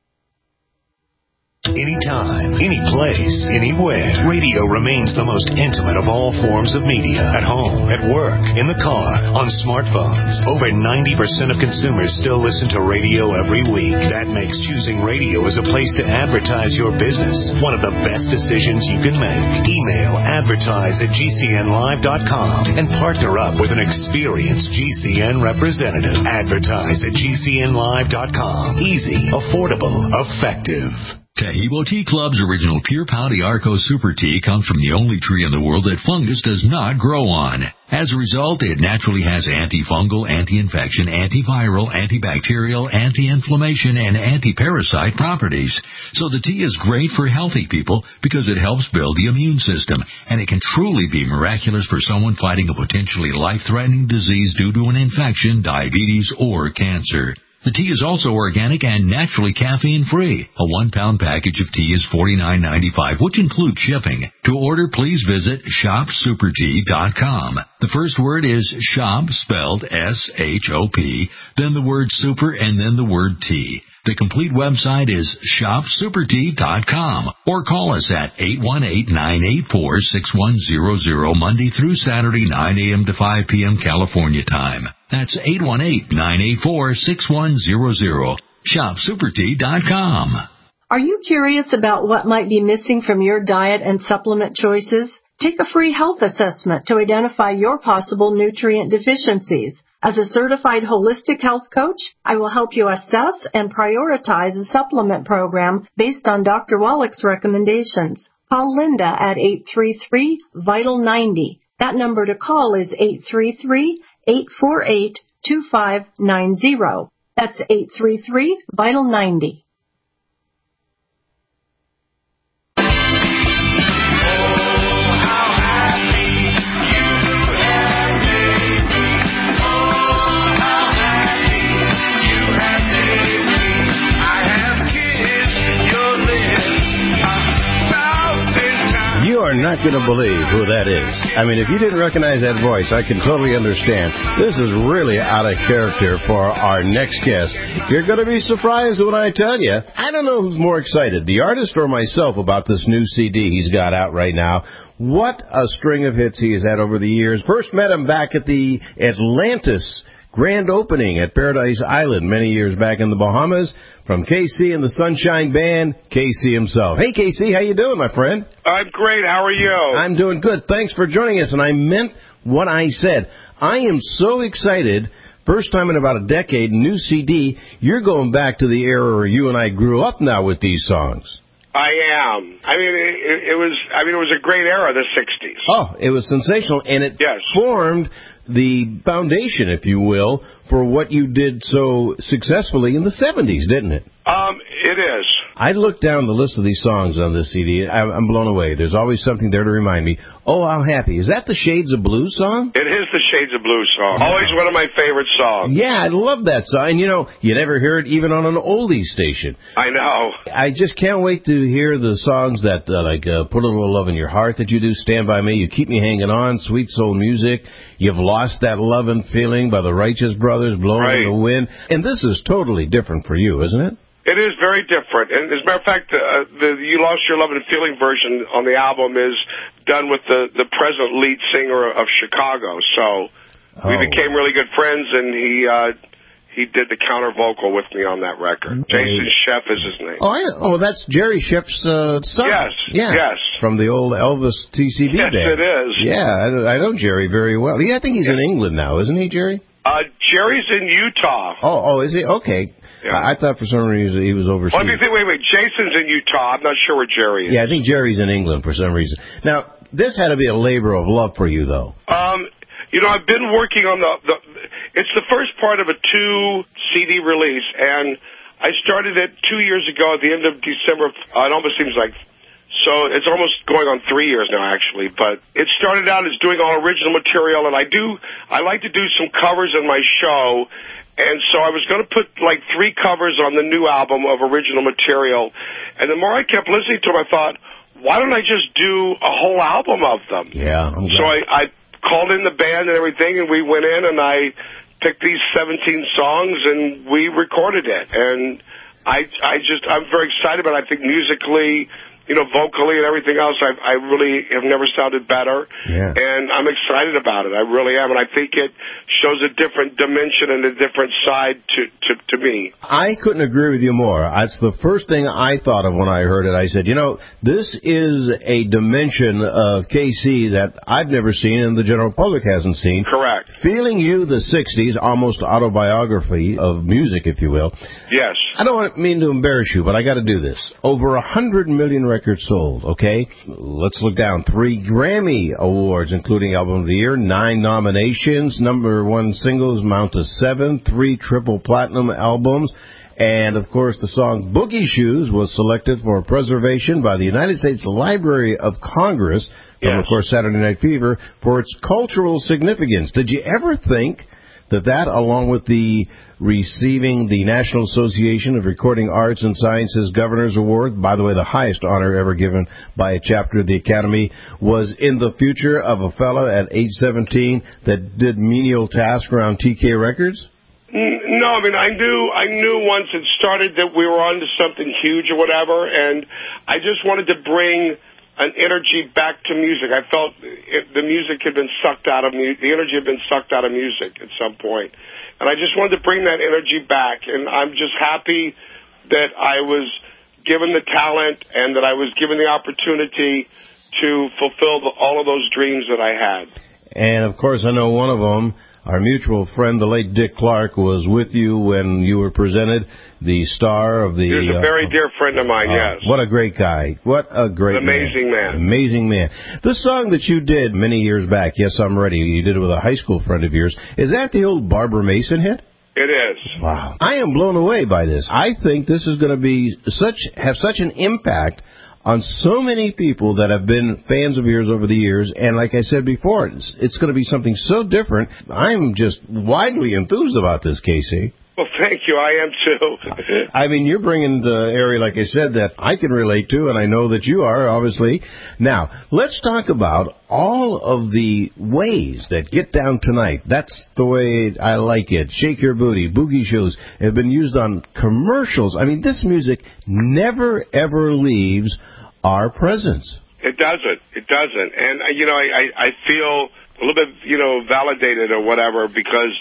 Anytime, any place, anywhere, radio remains the most intimate of all forms of media. At home, at work, in the car, on smartphones. Over 90% of consumers still listen to radio every week. That makes choosing radio as a place to advertise your business one of the best decisions you can make. Email advertise@gcnlive.com and partner up with an experienced GCN representative. Advertise@gcnlive.com. Easy, affordable, effective. Tahibo Tea Club's original Pure Pau Arco Super Tea comes from the only tree in the world that fungus does not grow on. As a result, it naturally has antifungal, anti-infection, antiviral, antibacterial, anti-inflammation, and anti-parasite properties. So the tea is great for healthy people because it helps build the immune system, and it can truly be miraculous for someone fighting a potentially life-threatening disease due to an infection, diabetes, or cancer. The tea is also organic and naturally caffeine-free. A 1-pound package of tea is $49.95, which includes shipping. To order, please visit shopsupertea.com. The first word is shop, spelled S-H-O-P, then the word super, and then the word tea. The complete website is shopsupertea.com, or call us at 818-984-6100 Monday through Saturday, 9 a.m. to 5 p.m. California time. That's 818-984-6100. Shopsupertea.com. Are you curious about what might be missing from your diet and supplement choices? Take a free health assessment to identify your possible nutrient deficiencies. As a certified holistic health coach, I will help you assess and prioritize a supplement program based on Dr. Wallach's recommendations. Call Linda at 833-VITAL-90. That number to call is 833-848-2590. That's 833-VITAL-90. not going to believe who that is. I mean, if you didn't recognize that voice, I can totally understand. This is really out of character for our next guest. You're going to be surprised when I tell you. I don't know who's more excited, the artist or myself, about this new CD he's got out right now. What a string of hits he has had over the years. First met him back at the Atlantis grand opening at Paradise Island many years back in the Bahamas. From KC and the Sunshine Band, KC himself. Hey, KC, how you doing, my friend? I'm great. How are you? I'm doing good. Thanks for joining us, and I meant what I said. I am so excited. First time in about a decade, new CD. You're going back to the era where you and I grew up now with these songs. I am. I mean, it was a great era, the 60s. Oh, it was sensational, and it formed the foundation, if you will, for what you did so successfully in the 70s, didn't it? It is. I looked down the list of these songs on this CD. I'm blown away. There's always something there to remind me. Oh, How Happy. Is that the Shades of Blue song? It is the Shades of Blue song. Always one of my favorite songs. Yeah, I love that song. And, you never hear it even on an oldie station. I know. I just can't wait to hear the songs that, Put a Little Love in Your Heart that you do, Stand By Me, You Keep Me Hanging On, Sweet Soul Music, You've Lost That Lovin' Feeling by the Righteous Brothers, Blowing in the Wind. And this is totally different for you, isn't it? It is very different. And as a matter of fact, the You Lost Your Love and Feeling version on the album is done with the present lead singer of Chicago. So we became really good friends, and he did the counter vocal with me on that record. Jason Sheff is his name. That's Jerry Sheff's son. Yes, yes. From the old Elvis TCB band. Yes, it is. Yeah, I know Jerry very well. I think he's in England now, isn't he, Jerry? Jerry's in Utah. Oh, is he? Okay. Yeah. I thought for some reason he was overseas. Wait. Jason's in Utah. I'm not sure where Jerry is. Yeah, I think Jerry's in England for some reason. Now, this had to be a labor of love for you, though. I've been working on it's the first part of a 2-CD release, and I started it 2 years ago at the end of December. It almost seems like, so it's almost going on 3 years now, actually. But it started out as doing all original material, and I like to do some covers in my show. And so I was going to put 3 covers on the new album of original material. And the more I kept listening to them, I thought, why don't I just do a whole album of them? Yeah. So I called in the band and everything, and we went in and I picked these 17 songs and we recorded it. And I'm very excited about it. I think musically, vocally and everything else, I really have never sounded better. Yeah. And I'm excited about it. I really am. And I think it shows a different dimension and a different side to me. I couldn't agree with you more. That's the first thing I thought of when I heard it. I said, this is a dimension of KC that I've never seen and the general public hasn't seen. Correct. Feeling You, the 60s, almost autobiography of music, if you will. Yes. I don't mean to embarrass you, but I got to do this. Over 100 million records sold, okay? Let's look down. 3 Grammy Awards, including Album of the Year, 9 nominations, #1 singles amount to 7, 3 triple platinum albums, and, of course, the song Boogie Shoes was selected for preservation by the United States Library of Congress from, of course, Saturday Night Fever for its cultural significance. Did you ever think that, along with the receiving the National Association of Recording Arts and Sciences Governor's Award, by the way, the highest honor ever given by a chapter of the Academy, was in the future of a fellow at age 17 that did menial tasks around TK Records? No, I mean, I knew once it started that we were on to something huge or whatever, and I just wanted to bring an energy back to music. I felt the music had been sucked out of music. The energy had been sucked out of music at some point. And I just wanted to bring that energy back. And I'm just happy that I was given the talent and that I was given the opportunity to fulfill all of those dreams that I had. And, of course, I know one of them, our mutual friend, the late Dick Clark, was with you when you were presented the star of the... He was a very dear friend of mine, yes. What a great guy. What a great amazing man. Amazing man. The song that you did many years back, Yes, I'm Ready, you did it with a high school friend of yours. Is that the old Barbara Mason hit? It is. Wow. I am blown away by this. I think this is going to be have such an impact on so many people that have been fans of yours over the years. And like I said before, it's going to be something so different. I'm just widely enthused about this, Casey. Well, thank you. I am too. I mean, you're bringing the area, like I said, that I can relate to, and I know that you are, obviously. Now, let's talk about all of the ways that Get Down Tonight, That's the Way I Like It, Shake Your Booty, Boogie Shoes, have been used on commercials. I mean, this music never, ever leaves our presence. It doesn't. It doesn't. And, I feel a little bit, validated or whatever, because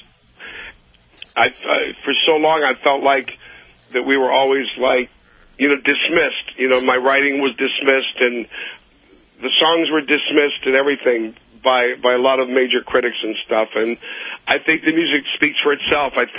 for so long I felt like that we were always dismissed. My writing was dismissed and the songs were dismissed and everything by a lot of major critics and stuff. And I think the music speaks for itself. I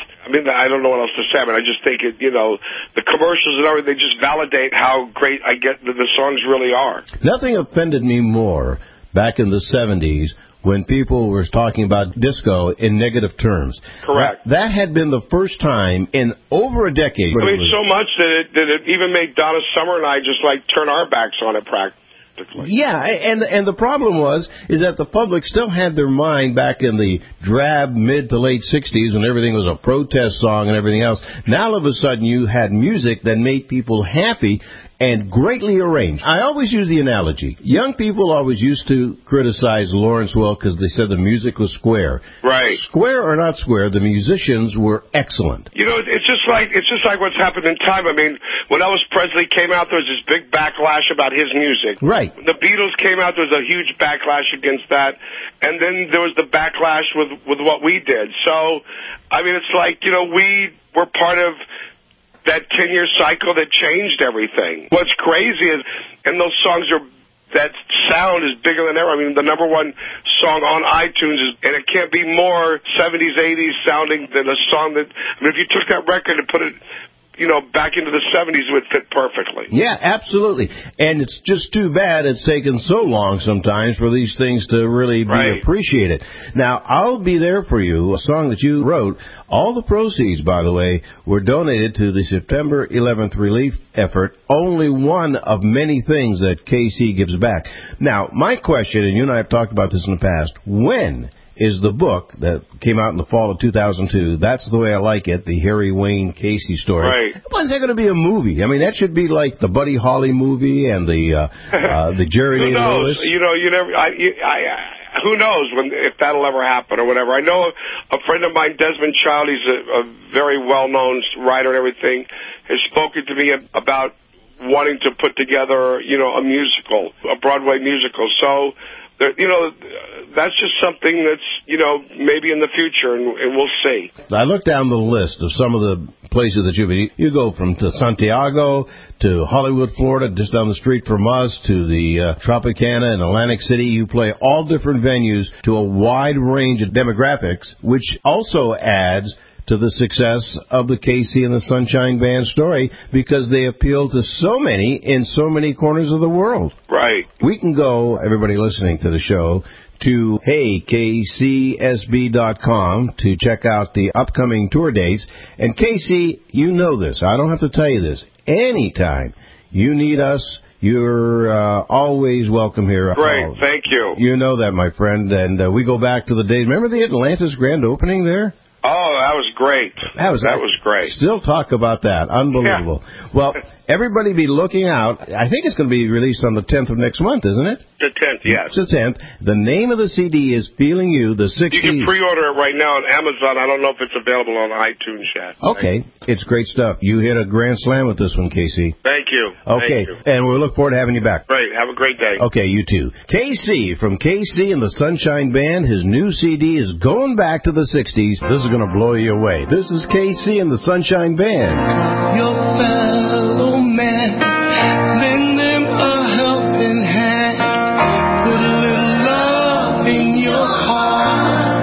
don't know what else to say. I just think the commercials and everything, they just validate how great I get that the songs really are. Nothing offended me more back in the 70s when people were talking about disco in negative terms. Correct. That had been the first time in over a decade. So much that it even made Donna Summer and I just turn our backs on it practically. Yeah, and the problem is that the public still had their mind back in the drab mid to late 60s when everything was a protest song and everything else. Now all of a sudden you had music that made people happy and greatly arranged. I always use the analogy. Young people always used to criticize Lawrence Welk because they said the music was square. Right. Square or not square, the musicians were excellent. It's just like what's happened in time. When Elvis Presley came out, there was this big backlash about his music. Right. When the Beatles came out, there was a huge backlash against that. And then there was the backlash with what we did. So, it's like, we were part of that 10-year cycle that changed everything. What's crazy is, and those songs that sound is bigger than ever. The number one song on iTunes and it can't be more 70s, 80s sounding than a song that, if you took that record and put it, back into the 70s, it would fit perfectly. Yeah, absolutely. And it's just too bad it's taken so long sometimes for these things to really be appreciated. Now, I'll Be There For You, a song that you wrote. All the proceeds, by the way, were donated to the September 11th relief effort, only one of many things that KC gives back. Now, my question, and you and I have talked about this in the past, when is the book that came out in the fall of 2002, That's the Way I Like It, the Harry Wayne Casey story. Right. When's that going to be a movie? That should be like the Buddy Holly movie and the Jerry Lee Lewis. Who knows if that'll ever happen or whatever. I know a friend of mine, Desmond Child, he's a very well-known writer and everything, has spoken to me about wanting to put together, a musical, a Broadway musical. So, that's just something that's, maybe in the future, and we'll see. I look down the list of some of the places that you go from to Santiago to Hollywood, Florida, just down the street from us, to the Tropicana in Atlantic City. You play all different venues to a wide range of demographics, which also adds to the success of the KC and the Sunshine Band story because they appeal to so many in so many corners of the world. Right. We can go, everybody listening to the show, to heykcsb.com to check out the upcoming tour dates. And KC, you know this. I don't have to tell you this. Anytime you need us, you're always welcome here. Great, thank you. You know that, my friend. And we go back to the days. Remember the Atlantis grand opening there? Oh, that was great. That was great. Still talk about that. Unbelievable. Yeah. Well, everybody be looking out. I think it's going to be released on the 10th of next month, isn't it? The 10th, yes. It's the 10th. The name of the CD is Feeling You, the 60s. You can pre-order it right now on Amazon. I don't know if it's available on iTunes yet. Okay. It's great stuff. You hit a grand slam with this one, KC. Thank you. Okay. Thank you. And we'll look forward to having you back. Great. Have a great day. Okay, you too. KC from KC and the Sunshine Band. His new CD is going back to the 60s. This is going to blow you away. This is KC and the Sunshine Band. Your fellow man, lend them a helping hand. Put a little love in your heart.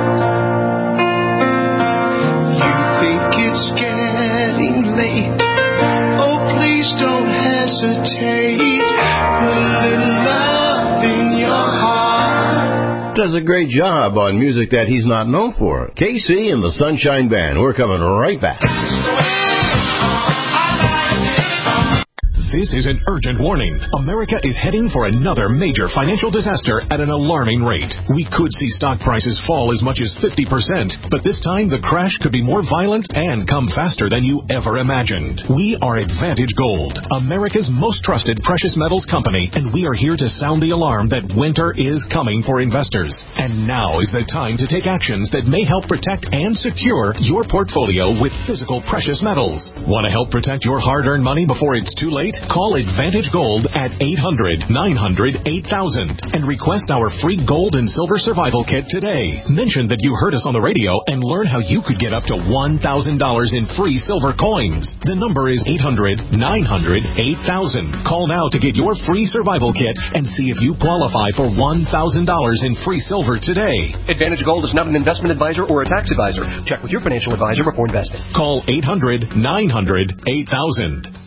You think it's getting late. Oh, please don't hesitate. Put a little love in your heart. Does a great job on music that he's not known for. KC and the Sunshine Band. We're coming right back. This is an urgent warning. America is heading for another major financial disaster at an alarming rate. We could see stock prices fall as much as 50%, but this time the crash could be more violent and come faster than you ever imagined. We are Advantage Gold, America's most trusted precious metals company, and we are here to sound the alarm that winter is coming for investors. And now is the time to take actions that may help protect and secure your portfolio with physical precious metals. Want to help protect your hard-earned money before it's too late? Call Advantage Gold at 800-900-8000 and request our free gold and silver survival kit today. Mention that you heard us on the radio and learn how you could get up to $1,000 in free silver coins. The number is 800-900-8000. Call now to get your free survival kit and see if you qualify for $1,000 in free silver today. Advantage Gold is not an investment advisor or a tax advisor. Check with your financial advisor before investing. Call 800-900-8000.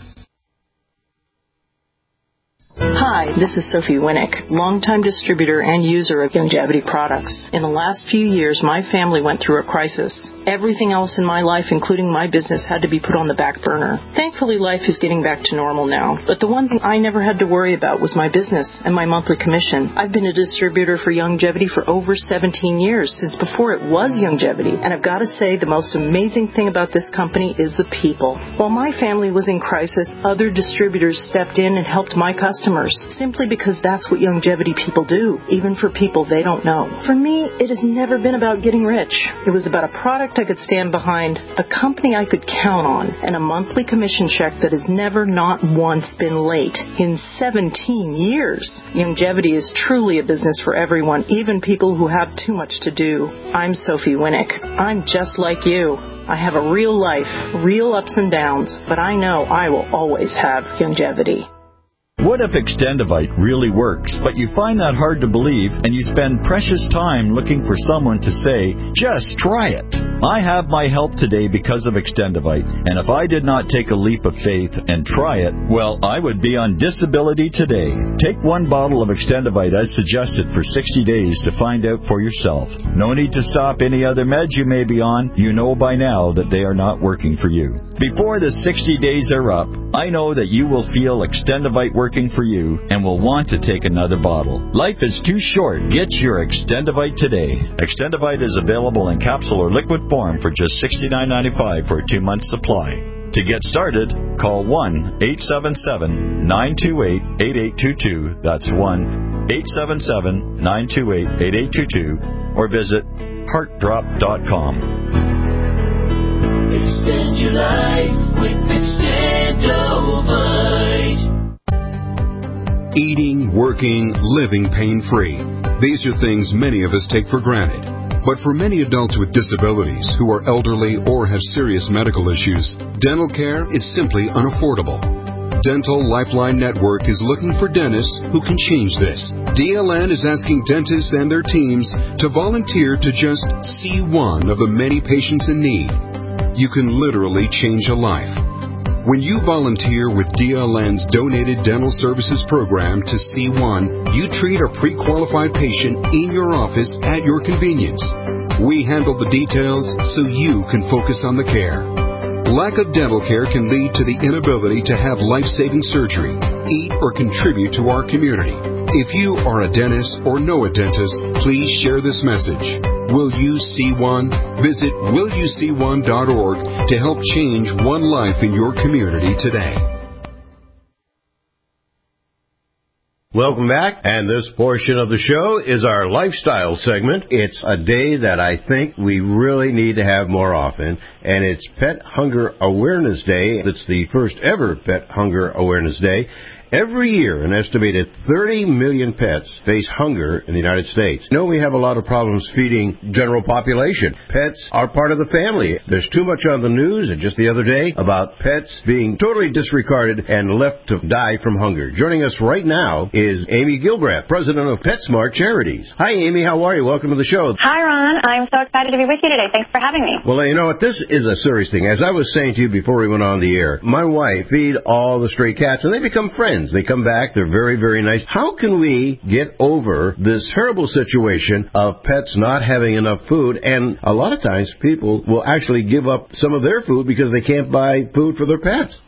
Hi, this is Sophie Winnick, longtime distributor and user of Youngevity products. In the last few years, my family went through a crisis. Everything else in my life, including my business, had to be put on the back burner. Thankfully, life is getting back to normal now. But the one thing I never had to worry about was my business and my monthly commission. I've been a distributor for Youngevity for over 17 years, since before it was Youngevity. And I've got to say, the most amazing thing about this company is the people. While my family was in crisis, other distributors stepped in and helped my customers, simply because that's what Youngevity people do, even for people they don't know. For me, it has never been about getting rich. It was about a product I could stand behind, a company I could count on, and a monthly commission check that has never not once been late in 17 years. Youngevity is truly a business for everyone, even people who have too much to do. I'm Sophie Winnick. I'm just like you. I have a real life, real ups and downs, but I know I will always have Youngevity. What if Extendivite really works, but you find that hard to believe and you spend precious time looking for someone to say, just try it? I have my help today because of Extendivite, and if I did not take a leap of faith and try it, well, I would be on disability today. Take one bottle of Extendivite as suggested for 60 days to find out for yourself. No need to stop any other meds you may be on. You know by now that they are not working for you. Before the 60 days are up, I know that you will feel Extendivite working for you and will want to take another bottle. Life is too short. Get your Extendivite today. Extendivite is available in capsule or liquid form for just $69.95 for a 2-month supply. To get started, call 1-877-928-8822. That's 1-877-928-8822. Or visit heartdrop.com. Extend your life with Extendovite. Eating, working, living pain-free. These are things many of us take for granted. But for many adults with disabilities who are elderly or have serious medical issues, dental care is simply unaffordable. Dental Lifeline Network is looking for dentists who can change this. DLN is asking dentists and their teams to volunteer to just see one of the many patients in need. You can literally change a life. When you volunteer with DLN's Donated Dental Services Program to C1, you treat a pre-qualified patient in your office at your convenience. We handle the details so you can focus on the care. Lack of dental care can lead to the inability to have life-saving surgery, eat, or contribute to our community. If you are a dentist or know a dentist, please share this message. Will You See One? Visit willyouseeone.org to help change one life in your community today. Welcome back, and this portion of the show is our lifestyle segment. It's a day that I think we really need to have more often, and it's Pet Hunger Awareness Day. It's the first ever Pet Hunger Awareness Day. Every year, an estimated 30 million pets face hunger in the United States. You know, we have a lot of problems feeding general population. Pets are part of the family. There's too much on the news, and just the other day, about pets being totally disregarded and left to die from hunger. Joining us right now is Amy Gilbreth, president of PetSmart Charities. Hi, Amy. How are you? Welcome to the show. Hi, Ron. I'm so excited to be with you today. Thanks for having me. Well, you know what? This is a serious thing. As I was saying to you before we went on the air, my wife feed all the stray cats, and they become friends. They come back. They're very, very nice. How can we get over this terrible situation of pets not having enough food? And a lot of times people will actually give up some of their food because they can't buy food for their pets.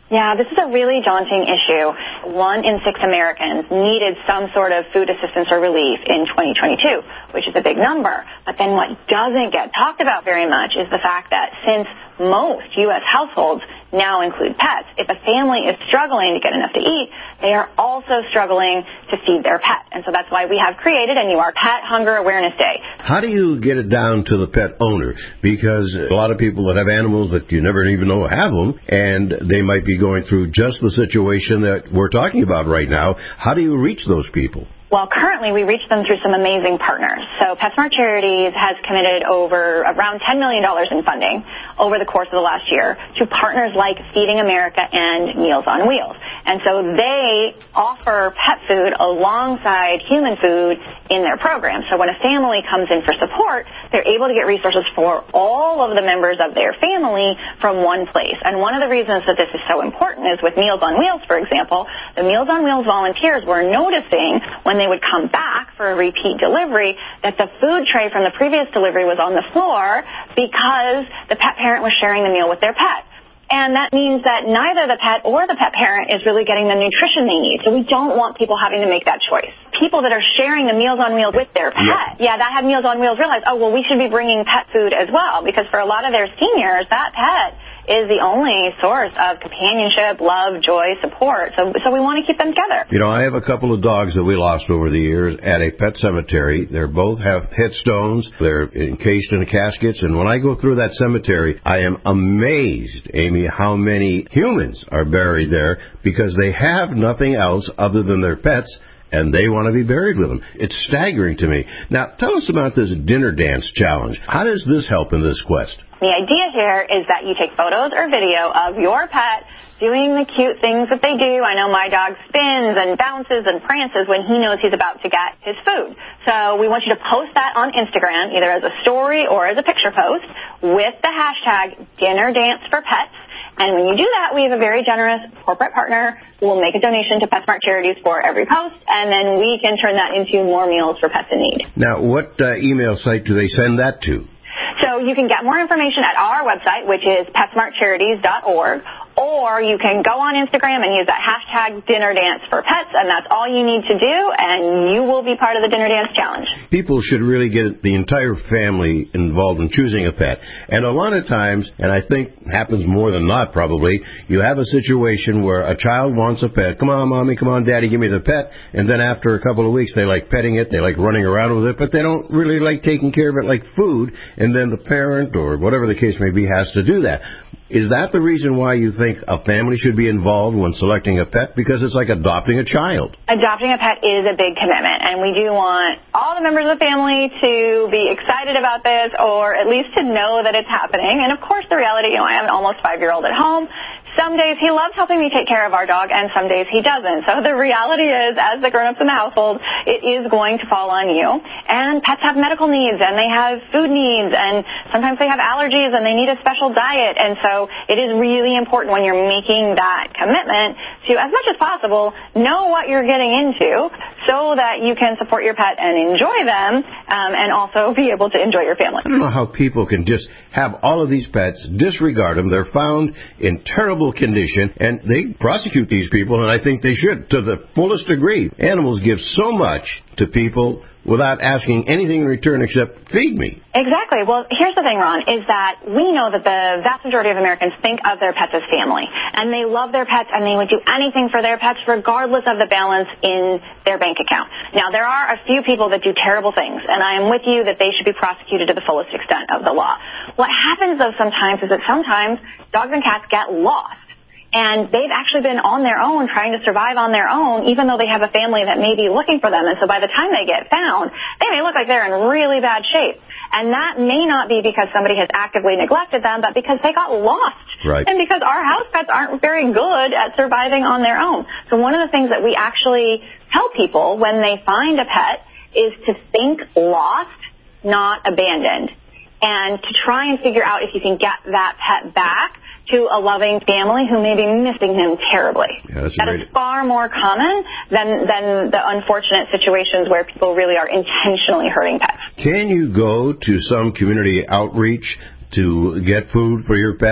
Yeah, this is a really daunting issue. 1 in 6 Americans needed some sort of food assistance or relief in 2022, which is a big number. But then what doesn't get talked about very much is the fact that since most U.S. households now include pets, if a family is struggling to get enough to eat, they are also struggling to feed their pet. And so that's why we have created a new Pet Hunger Awareness Day. How do you get it down to the pet owner? Because a lot of people that have animals that you never even know have them, and they might be going through just the situation that we're talking about right now. How do you reach those people? Well, currently we reach them through some amazing partners. So PetSmart Charities has committed over around $10 million in funding over the course of the last year to partners like Feeding America and Meals on Wheels. And so they offer pet food alongside human food in their program. So when a family comes in for support, they're able to get resources for all of the members of their family from one place. And one of the reasons that this is so important is with Meals on Wheels, for example, the Meals on Wheels volunteers were noticing when they would come back for a repeat delivery that the food tray from the previous delivery was on the floor because the pet parent was sharing the meal with their pet. And that means that neither the pet or the pet parent is really getting the nutrition they need. So we don't want people having to make that choice. People that are sharing the Meals on Wheels with their pet, that have Meals on Wheels realize, oh, well, we should be bringing pet food as well, because for a lot of their seniors, that pet is the only source of companionship, love, joy, support. So we want to keep them together. You know, I have a couple of dogs that we lost over the years at a pet cemetery. They both have headstones. They're encased in caskets. And when I go through that cemetery, I am amazed, Amy, how many humans are buried there because they have nothing else other than their pets, and they want to be buried with them. It's staggering to me. Now, tell us about this dinner dance challenge. How does this help in this quest? The idea here is that you take photos or video of your pet doing the cute things that they do. I know my dog spins and bounces and prances when he knows he's about to get his food. So we want you to post that on Instagram, either as a story or as a picture post, with the hashtag #DinnerDanceForPets. And when you do that, we have a very generous corporate partner who will make a donation to PetSmart Charities for every post, and then we can turn that into more meals for pets in need. Now, what email site do they send that to? So you can get more information at our website, which is PetSmartCharities.org, or you can go on Instagram and use that hashtag #DinnerDanceForPets, and that's all you need to do, and you will be part of the Dinner Dance Challenge. People should really get the entire family involved in choosing a pet. And a lot of times, and I think happens more than not probably, you have a situation where a child wants a pet. Come on, Mommy, come on, Daddy, give me the pet. And then after a couple of weeks, they like petting it, they like running around with it, but they don't really like taking care of it like food. And then the parent, or whatever the case may be, has to do that. Is that the reason why you think a family should be involved when selecting a pet? Because it's like adopting a child. Adopting a pet is a big commitment, and we do want all the members of the family to be excited about this, or at least to know that it's happening. And of course, the reality, I have an almost 5-year-old at home. Some days he loves helping me take care of our dog, and some days he doesn't. So the reality is, as the grown-ups in the household, it is going to fall on you. And pets have medical needs, and they have food needs, and sometimes they have allergies, and they need a special diet. And so it is really important when you're making that commitment to, as much as possible, know what you're getting into so that you can support your pet and enjoy them, and also be able to enjoy your family. I don't know how people can just have all of these pets, disregard them. They're found in terrible condition, and they prosecute these people, and I think they should, to the fullest degree. Animals give so much to people without asking anything in return except feed me. Exactly. Well, here's the thing, Ron, is that we know that the vast majority of Americans think of their pets as family, and they love their pets, and they would do anything for their pets regardless of the balance in their bank account. Now, there are a few people that do terrible things, and I am with you that they should be prosecuted to the fullest extent of the law. What happens, though, sometimes is that sometimes dogs and cats get lost. And they've actually been on their own, trying to survive on their own, even though they have a family that may be looking for them. And so by the time they get found, they may look like they're in really bad shape. And that may not be because somebody has actively neglected them, but because they got lost. Right. And because our house pets aren't very good at surviving on their own. So one of the things that we actually tell people when they find a pet is to think lost, not abandoned. And to try and figure out if you can get that pet back to a loving family who may be missing him terribly. Yeah, that is far more common than the unfortunate situations where people really are intentionally hurting pets. Can you go to some community outreach to get food for your pet?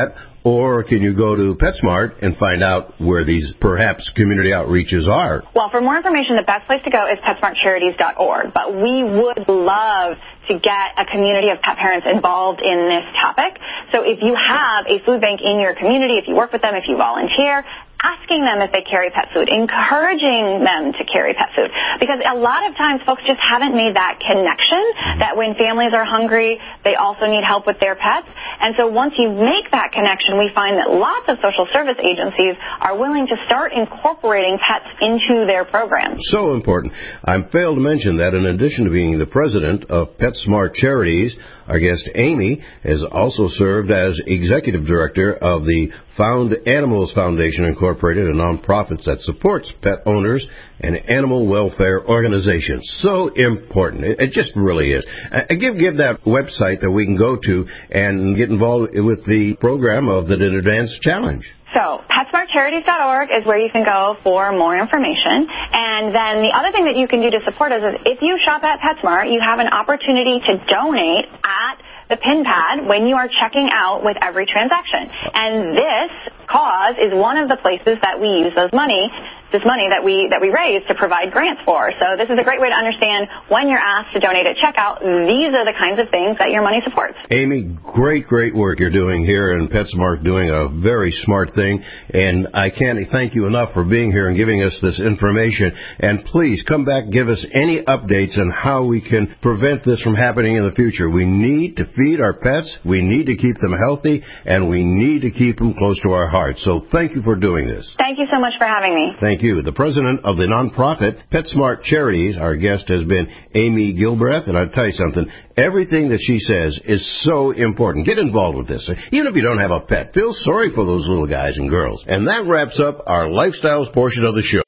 or can you go to PetSmart and find out where these perhaps community outreaches are? Well, for more information, the best place to go is PetSmartCharities.org. But we would love to get a community of pet parents involved in this topic. So if you have a food bank in your community, if you work with them, if you volunteer, asking them if they carry pet food, encouraging them to carry pet food. Because a lot of times folks just haven't made that connection that when families are hungry, they also need help with their pets. And so once you make that connection, we find that lots of social service agencies are willing to start incorporating pets into their programs. So important. I failed to mention that in addition to being the president of PetSmart Charities, our guest Amy has also served as executive director of the Found Animals Foundation Incorporated, a nonprofit that supports pet owners and animal welfare organizations. So important. It just really is. Give that website that we can go to and get involved with the program of the Advanced Challenge. So, PetSmartCharities.org is where you can go for more information. And then the other thing that you can do to support us is if you shop at PetSmart, you have an opportunity to donate at the pin pad when you are checking out with every transaction. And this cause is one of the places that we use this money that we raise to provide grants for. So this is a great way to understand when you're asked to donate at checkout, these are the kinds of things that your money supports. Amy, great work you're doing here, and PetSmart doing a very smart thing. And I can't thank you enough for being here and giving us this information. And please come back, give us any updates on how we can prevent this from happening in the future. We need to feed our pets, we need to keep them healthy, and we need to keep them close to our hearts. So thank you for doing this. Thank you so much for having me. Thank you. The president of the nonprofit PetSmart Charities, our guest has been Amy Gilbreth, and I'll tell you something, everything that she says is so important. Get involved with this. Even if you don't have a pet, feel sorry for those little guys and girls. And that wraps up our lifestyles portion of the show.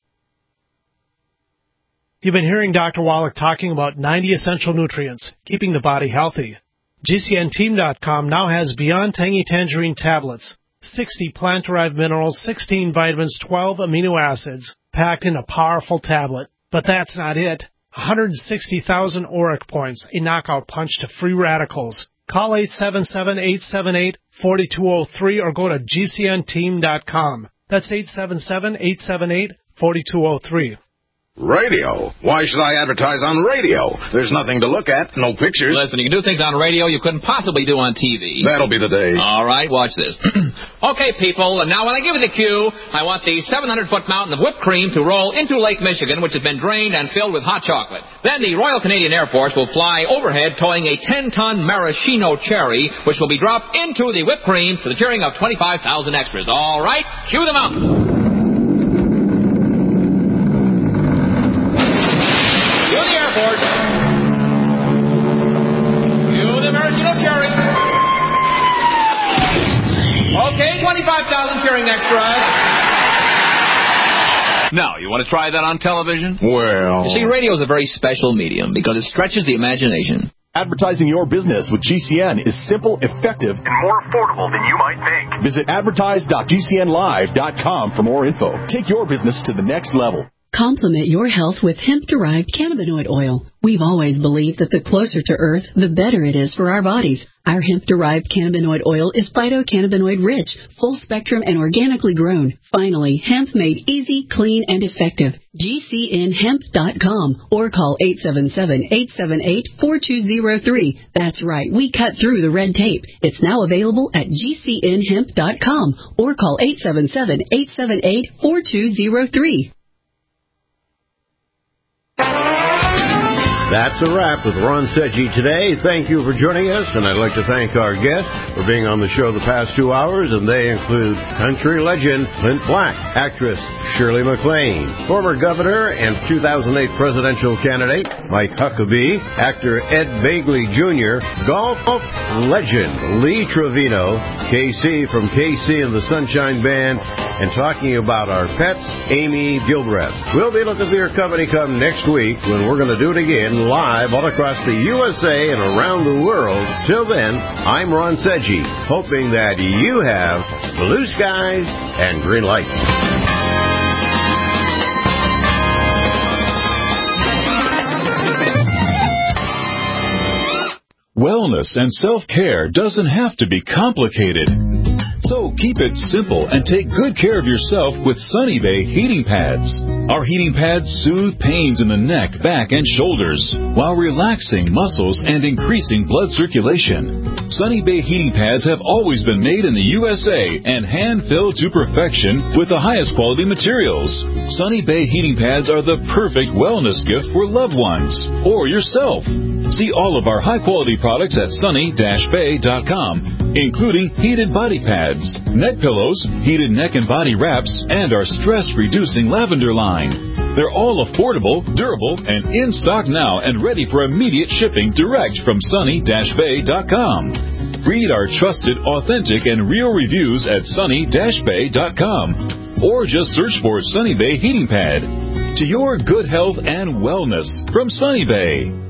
You've been hearing Dr. Wallach talking about 90 essential nutrients, keeping the body healthy. GCNteam.com now has Beyond Tangy Tangerine tablets. 60 plant-derived minerals, 16 vitamins, 12 amino acids, packed in a powerful tablet. But that's not it. 160,000 auric points, a knockout punch to free radicals. Call 877-878-4203 or go to GCNteam.com. That's 877-878-4203. Radio? Why should I advertise on radio? There's nothing to look at, no pictures. Listen, you can do things on radio you couldn't possibly do on TV. That'll be the day. All right, watch this. Okay, people, now when I give you the cue, I want the 700-foot mountain of whipped cream to roll into Lake Michigan, which has been drained and filled with hot chocolate. Then the Royal Canadian Air Force will fly overhead towing a 10-ton maraschino cherry, which will be dropped into the whipped cream to the cheering of 25,000 extras. All right, cue the mountain. Okay, 25,000 cheering extras. Now, you want to try that on television? Well... You see, radio is a very special medium because it stretches the imagination. Advertising your business with GCN is simple, effective, and more affordable than you might think. Visit advertise.gcnlive.com for more info. Take your business to the next level. Complement your health with hemp-derived cannabinoid oil. We've always believed that the closer to Earth, the better it is for our bodies. Our hemp-derived cannabinoid oil is phytocannabinoid-rich, full-spectrum, and organically grown. Finally, hemp made easy, clean, and effective. GCNhemp.com or call 877-878-4203. That's right, we cut through the red tape. It's now available at GCNhemp.com or call 877-878-4203. That's a wrap with Ron Seggi today. Thank you for joining us, and I'd like to thank our guests for being on the show the past 2 hours, and they include country legend Clint Black, actress Shirley MacLaine, former governor and 2008 presidential candidate Mike Huckabee, actor Ed Begley Jr., golf legend Lee Trevino, KC from KC and the Sunshine Band, and talking about our pets, Amy Gilbreth. We'll be looking for your company come next week when we're going to do it again live all across the USA and around the world. Till then, I'm Ron Seggi, hoping that you have blue skies and green lights. Wellness and self-care doesn't have to be complicated. So keep it simple and take good care of yourself with Sunny Bay heating pads. Our heating pads soothe pains in the neck, back, and shoulders while relaxing muscles and increasing blood circulation. Sunny Bay heating pads have always been made in the USA and hand-filled to perfection with the highest quality materials. Sunny Bay heating pads are the perfect wellness gift for loved ones or yourself. See all of our high-quality products at sunny-bay.com, including heated body pads, neck pillows, heated neck and body wraps, and our stress-reducing lavender line. They're all affordable, durable, and in stock now and ready for immediate shipping direct from sunny-bay.com. Read our trusted, authentic, and real reviews at sunny-bay.com, or just search for Sunny Bay Heating Pad. To your good health and wellness from Sunny Bay.